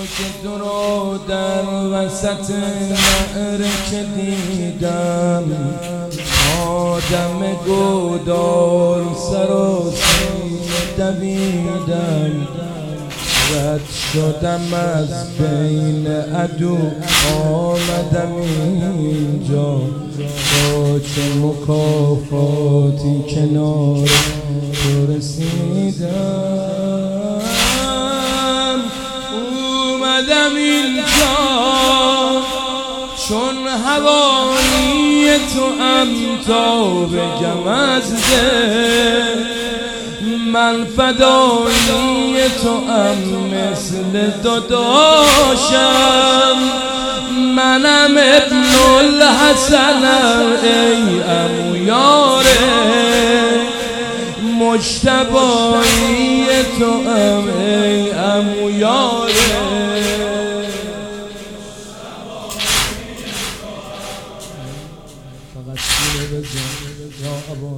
که تو رو در وسط معرکه دیدم، آدم گودال سر و سینه دویدم، رد شدم از بین عدو آمدم اینجا، با چه مکافاتی کنار تو رسیدم. اومدم اینجا چون هوایی تو تا بگم از دل، من فدایی تو مثل داداشم، منم ابن الحسنم ای عمو یاره، مجتبایی تو ای عمو یاره. فقط سیره بزن یا ابان.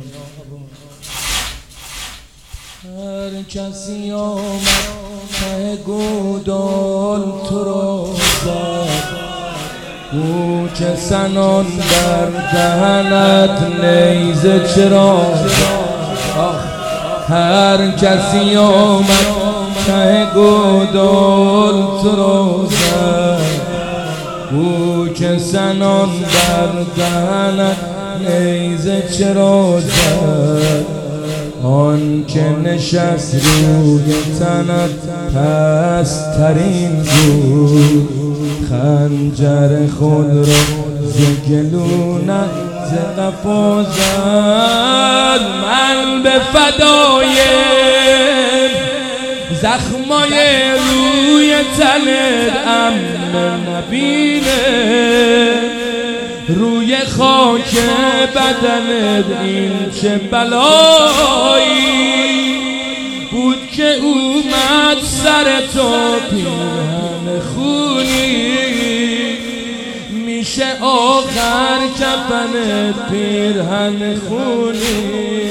هر کسی آمد ته گودال تو را زد، او که سنان در دهنت نیزه چرا زد. هر کسی آمد ته گودال تو را زد، او که سنان در دهنت نیزه چرا زد. آن که نشست روی تنت پسترین بود، خنجر خود را ز گلونت ز قفا زد. من به فدای زخمای روی تنت امن نبینه، روی خاک بدنت این چه بلایی بود که اومد سر تو پیرهن خونی، میشه آخر کفنت پیرهن خونی.